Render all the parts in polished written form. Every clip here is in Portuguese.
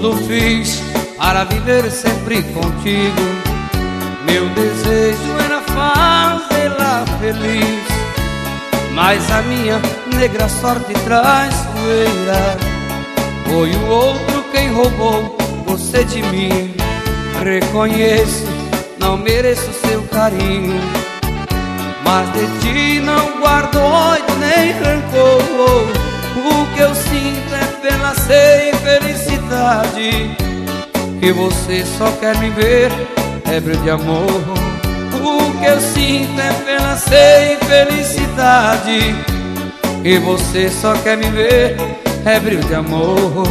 tudo fiz para viver sempre contigo. Meu desejo era fazê-la feliz, mas a minha negra sorte traiçoeira foi o outro quem roubou você de mim. Reconheço, não mereço seu carinho, mas de ti não guardo ódio nem rancor. O que eu sinto é pena sem felicidade, que você só quer me ver ébrio de amor. O que eu sinto é pena sem felicidade, que você só quer me ver ébrio de amor.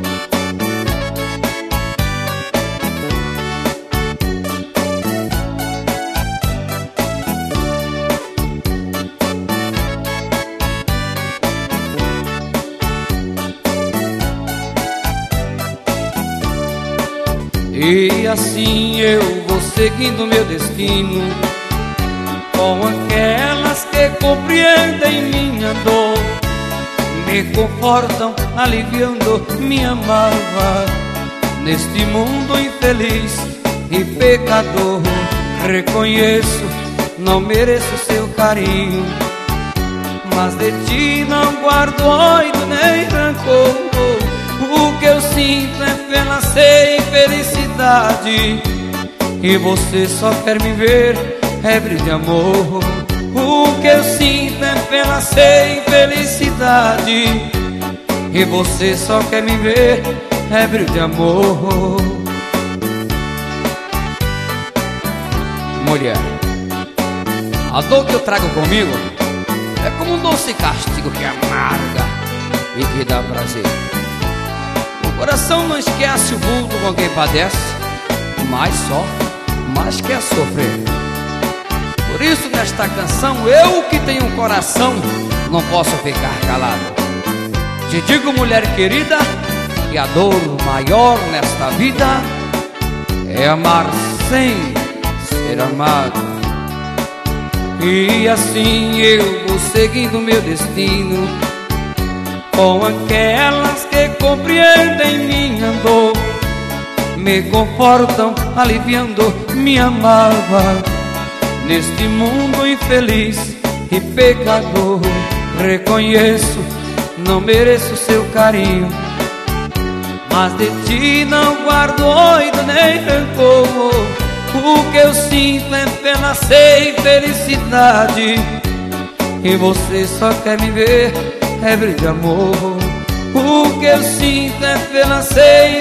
E assim eu vou seguindo meu destino, com aquelas que compreendem minha dor, me confortam, aliviando minha mágoa. Neste mundo infeliz e pecador, reconheço, não mereço seu carinho, mas de ti não guardo ódio nem rancor. O que eu sinto é pena sem felicidade, e você só quer me ver ébrio de amor. O que eu sinto é pena sem felicidade, e você só quer me ver ébrio de amor. Mulher, a dor que eu trago comigo é como um doce castigo que amarga e que dá prazer. O coração não esquece o vulto com quem padece, mas sofre, mas quer sofrer. Por isso nesta canção, eu que tenho um coração, não posso ficar calado. Te digo, mulher querida, que a dor maior nesta vida é amar sem ser amado. E assim eu vou seguindo meu destino, com aquelas que compreendem minha dor, me confortam, aliviando minha mágoa. Neste mundo infeliz e pecador, reconheço, não mereço seu carinho, mas de ti não guardo ódio nem rancor. O que eu sinto é pena sem felicidade, e você só quer me ver ébrio de amor. O que eu sinto é pena sem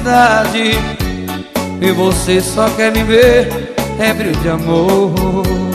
felicidade, e você só quer me ver ébrio de amor.